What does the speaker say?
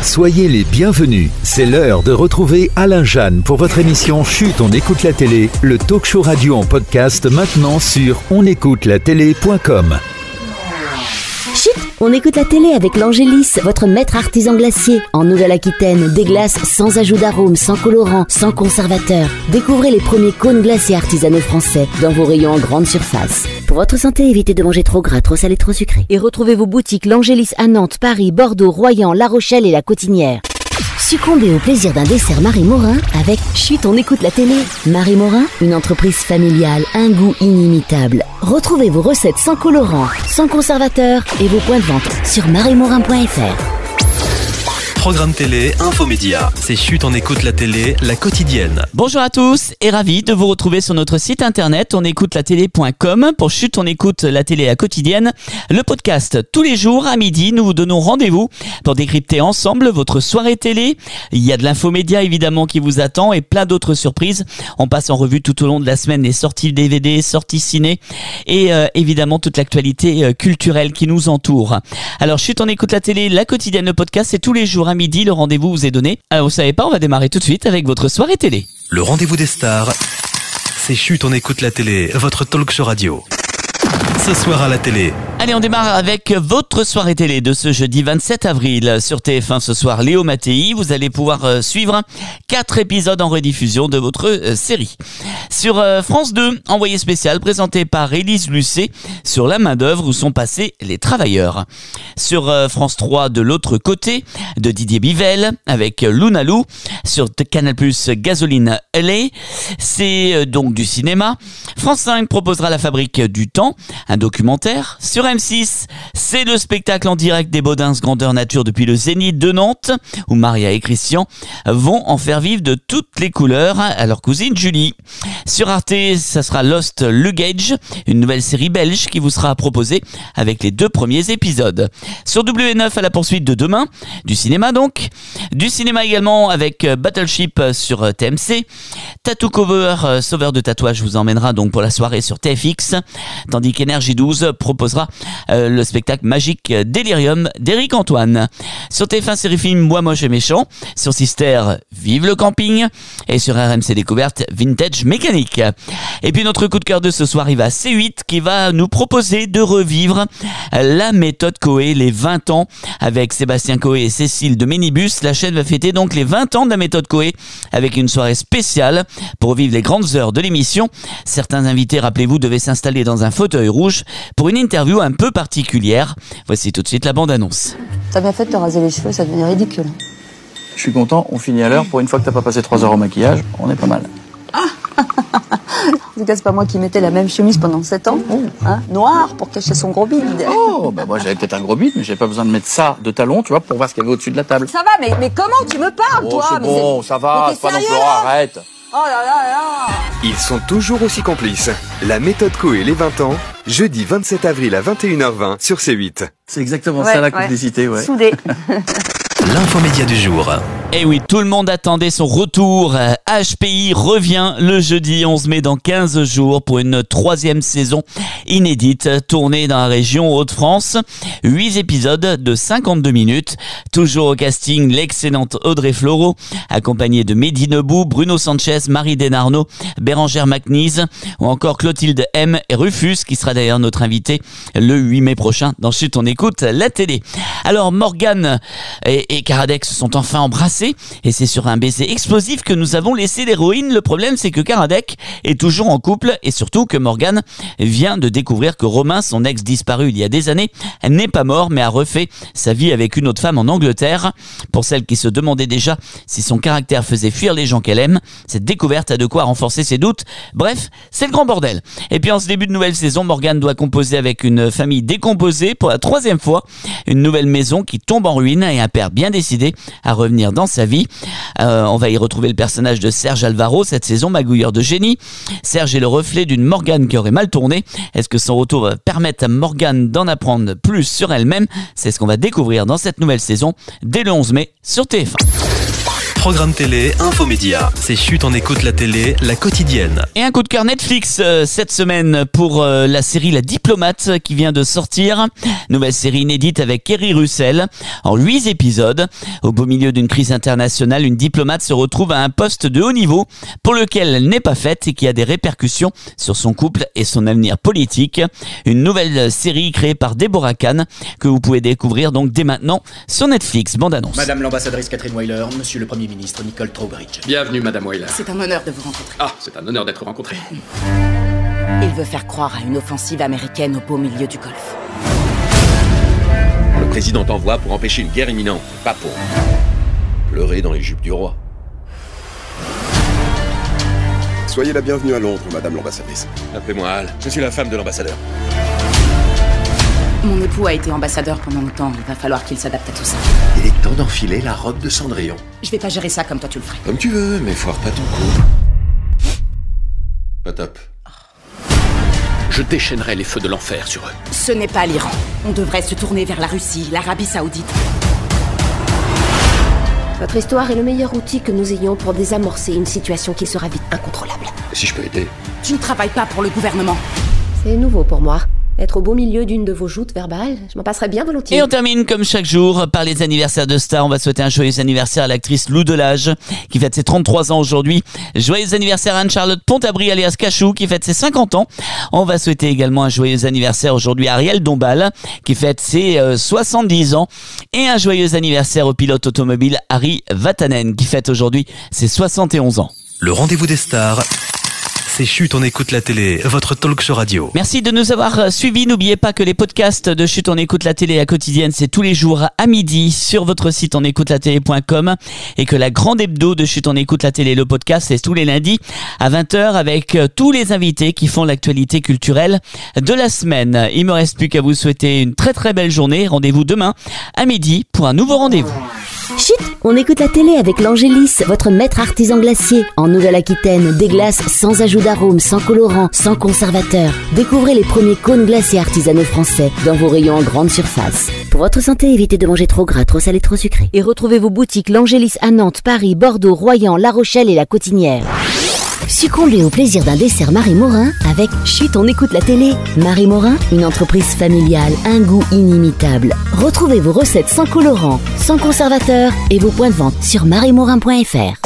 Soyez les bienvenus. C'est l'heure de retrouver Alain Jeanne pour votre émission Chut, on écoute la télé, le talk show radio en podcast maintenant sur onécoutelatélé.com. Chut, on écoute la télé avec l'Angélis, votre maître artisan glacier. En Nouvelle-Aquitaine, des glaces sans ajout d'arôme, sans colorant, sans conservateur. Découvrez les premiers cônes glaciers artisanaux français dans vos rayons en grande surface. Pour votre santé, évitez de manger trop gras, trop salé, trop sucré. Et retrouvez vos boutiques l'Angélis à Nantes, Paris, Bordeaux, Royan, La Rochelle et La Cotinière. Succombez au plaisir d'un dessert Marie Morin avec Chut, on écoute la télé. Marie Morin, une entreprise familiale, un goût inimitable. Retrouvez vos recettes sans colorant, sans conservateur et vos points de vente sur mariemorin.fr. Programme télé, infomédia. C'est Chut, on écoute la télé, la quotidienne. Bonjour à tous et ravi de vous retrouver sur notre site internet onécoutelatélé.com pour Chut, on écoute la télé, la quotidienne. Le podcast tous les jours à midi, nous vous donnons rendez-vous pour décrypter ensemble votre soirée télé. Il y a de l'infomédia évidemment qui vous attend et plein d'autres surprises. On passe en revue tout au long de la semaine les sorties DVD, sorties ciné et évidemment toute l'actualité culturelle qui nous entoure. Alors Chut, on écoute la télé, la quotidienne, le podcast, c'est tous les jours à midi, le rendez-vous vous est donné. Alors vous savez pas, on va démarrer tout de suite avec votre soirée télé. Le rendez-vous des stars, c'est Chut, on écoute la télé, votre talk show radio. Ce soir à la télé. Allez, on démarre avec votre soirée télé de ce jeudi 27 avril. Sur TF1 ce soir, Léo Mattei, vous allez pouvoir suivre 4 épisodes en rediffusion de votre série. Sur France 2, envoyé spécial présenté par Élise Lucet sur la main d'œuvre où sont passés les travailleurs. Sur France 3, de l'autre côté, de Didier Bivelle avec Luna Lou. Sur Canal+, Gasoline LA, c'est donc du cinéma. France 5 proposera La Fabrique du Temps, un documentaire. Sur M6, c'est le spectacle en direct des Baudins grandeur nature depuis le Zénith de Nantes, où Maria et Christian vont en faire vivre de toutes les couleurs à leur cousine Julie. Sur Arte, ça sera Lost Luggage, une nouvelle série belge qui vous sera proposée avec les 2 premiers épisodes. Sur W9, à la poursuite de demain, du cinéma donc. Du cinéma également avec Battleship sur TMC. Tattoo Cover, sauveur de tatouage, vous emmènera donc pour la soirée sur TFX, tandis qu'Énergie 12 proposera le spectacle magique Delirium d'Éric Antoine. Sur TF1 Série Film, Moi Moche et Méchant. Sur Sister, Vive le camping. Et sur RMC Découverte, Vintage Mécanique. Et puis notre coup de cœur de ce soir, il va à C8 qui va nous proposer de revivre la méthode Coé, les 20 ans avec Sébastien Coé et Cécile de Ménibus. La chaîne va fêter donc les 20 ans de la méthode Coé avec une soirée spéciale pour vivre les grandes heures de l'émission. Certains invités, rappelez-vous, devaient s'installer dans un fauteuil rouge pour une interview un peu particulière. Voici tout de suite la bande-annonce. T'as bien fait de te raser les cheveux, ça devenait ridicule. Je suis content, on finit à l'heure. Pour une fois que t'as pas passé 3 heures au maquillage, on est pas mal. En tout cas, c'est pas moi qui mettais la même chemise pendant 7 ans, hein, noire, pour cacher son gros bide. Oh, bah moi j'avais peut-être un gros bide, mais j'avais pas besoin de mettre ça de talon, tu vois, pour voir ce qu'il y avait au-dessus de la table. Ça va, mais comment tu me parles, toi? C'est bon, ça va, c'est pas non plus, arrête. Oh là là là. Ils sont toujours aussi complices. La méthode Coé les 20 ans, jeudi 27 avril à 21h20 sur C8. C'est exactement ça la complicité, ouais. Soudé. L'infomédia du jour. Et oui, tout le monde attendait son retour. HPI revient le jeudi 11 mai dans 15 jours pour une 3e saison inédite tournée dans la région Hauts-de-France. 8 épisodes de 52 minutes. Toujours au casting, l'excellente Audrey Fleurot, accompagnée de Mehdi Nebou, Bruno Sanchez, Marie Denarno, Bérangère Macnise ou encore Clotilde M et Rufus, qui sera d'ailleurs notre invité le 8 mai prochain dans Chut, on écoute la télé. Alors Morgane et Karadec se sont enfin embrassés et c'est sur un baiser explosif que nous avons laissé l'héroïne. Le problème, c'est que Karadec est toujours en couple et surtout que Morgane vient de découvrir que Romain, son ex disparu il y a des années, n'est pas mort mais a refait sa vie avec une autre femme en Angleterre. Pour celle qui se demandait déjà si son caractère faisait fuir les gens qu'elle aime, cette découverte a de quoi renforcer ses doutes. Bref, c'est le grand bordel. Et puis en ce début de nouvelle saison, Morgane doit composer avec une famille décomposée pour la 3e fois, une nouvelle maison qui tombe en ruine et un père bien décidé à revenir dans sa vie. On va y retrouver le personnage de Serge Alvaro cette saison, magouilleur de génie. Serge est le reflet d'une Morgane qui aurait mal tourné. Est-ce que son retour va permettre à Morgane d'en apprendre plus sur elle-même? C'est ce qu'on va découvrir dans cette nouvelle saison dès le 11 mai sur TF1. Programme télé, infomédia. C'est Chut, on écoute la télé, la quotidienne. Et un coup de cœur Netflix cette semaine pour la série La Diplomate qui vient de sortir. Nouvelle série inédite avec Kerry Russell. En 8 épisodes. Au beau milieu d'une crise internationale, une diplomate se retrouve à un poste de haut niveau pour lequel elle n'est pas faite et qui a des répercussions sur son couple et son avenir politique. Une nouvelle série créée par Deborah Kahn que vous pouvez découvrir donc dès maintenant sur Netflix. Bande annonce. Madame l'ambassadrice Catherine Weiler, monsieur le Premier ministre Nicole Trowbridge. Bienvenue, Madame Weiler. C'est un honneur de vous rencontrer. Ah, c'est un honneur d'être rencontré. Il veut faire croire à une offensive américaine au beau milieu du Golfe. Le président t'envoie pour empêcher une guerre imminente, pas pour pleurer dans les jupes du roi. Soyez la bienvenue à Londres, Madame l'ambassadrice. Appelez-moi Al, je suis la femme de l'ambassadeur. Mon époux a été ambassadeur pendant longtemps, il va falloir qu'il s'adapte à tout ça. Il est temps d'enfiler la robe de Cendrillon. Je vais pas gérer ça comme toi tu le ferais. Comme tu veux, mais foire pas ton coup. Pas top. Je déchaînerai les feux de l'enfer sur eux. Ce n'est pas l'Iran. On devrait se tourner vers la Russie, l'Arabie Saoudite. Votre histoire est le meilleur outil que nous ayons pour désamorcer une situation qui sera vite incontrôlable. Si je peux aider. Tu ne travailles pas pour le gouvernement. C'est nouveau pour moi. Être au beau milieu d'une de vos joutes verbales, je m'en passerais bien volontiers. Et on termine comme chaque jour par les anniversaires de stars. On va souhaiter un joyeux anniversaire à l'actrice Lou Delage qui fête ses 33 ans aujourd'hui. Joyeux anniversaire à Anne-Charlotte Pontabry alias Cachou qui fête ses 50 ans. On va souhaiter également un joyeux anniversaire aujourd'hui à Ariel Dombal qui fête ses 70 ans. Et un joyeux anniversaire au pilote automobile Harry Vatanen qui fête aujourd'hui ses 71 ans. Le rendez-vous des stars. C'est Chut, on écoute la télé, votre talk show radio. Merci de nous avoir suivis. N'oubliez pas que les podcasts de Chut, on écoute la télé à quotidienne, c'est tous les jours à midi sur votre site onécoutelatélé.com et que la grande hebdo de Chut, on écoute la télé, le podcast, c'est tous les lundis à 20h avec tous les invités qui font l'actualité culturelle de la semaine. Il me reste plus qu'à vous souhaiter une très très belle journée. Rendez-vous demain à midi pour un nouveau rendez-vous. Chut, on écoute la télé avec l'Angélis, votre maître artisan glacier. En Nouvelle-Aquitaine, des glaces sans ajout d'arôme, sans colorant, sans conservateur. Découvrez les premiers cônes glacés artisanaux français dans vos rayons en grande surface. Pour votre santé, évitez de manger trop gras, trop salé, trop sucré. Et retrouvez vos boutiques l'Angélis à Nantes, Paris, Bordeaux, Royan, La Rochelle et La Cotinière. Succombez au plaisir d'un dessert Marie Morin avec Chut, on écoute la télé. Marie Morin, une entreprise familiale, un goût inimitable. Retrouvez vos recettes sans colorant, sans conservateur et vos points de vente sur mariemorin.fr.